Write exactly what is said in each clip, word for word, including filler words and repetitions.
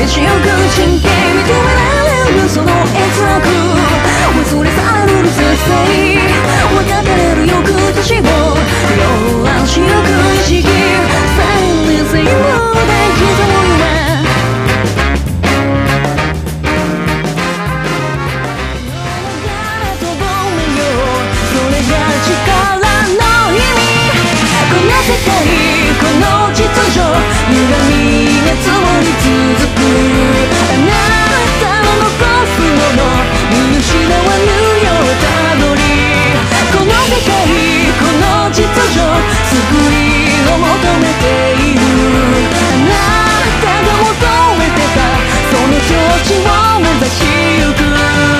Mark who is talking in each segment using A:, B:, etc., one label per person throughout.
A: しゆく真剣認められるその閲楽忘れ去るる絶世分かってれる翌年も溶断しゆく意識 Silence で刻む夢この世界この秩序歪みが積もり続くあなたの残すもの見失わぬようたどりこの世界この秩序救いを求めているあなたが求めてたその境地を目指しゆく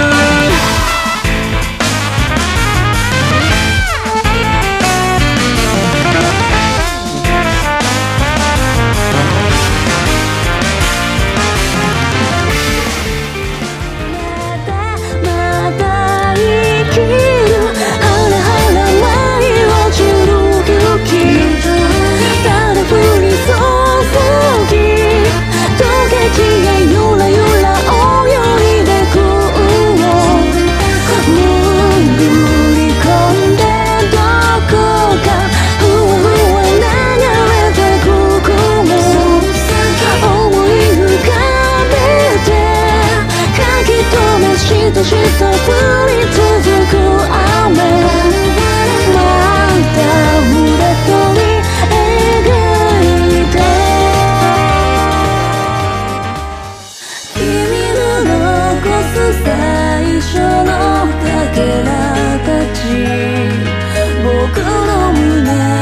A: しとしと降り続く雨また腕取り描いて君の残す最初のかけらたち僕の胸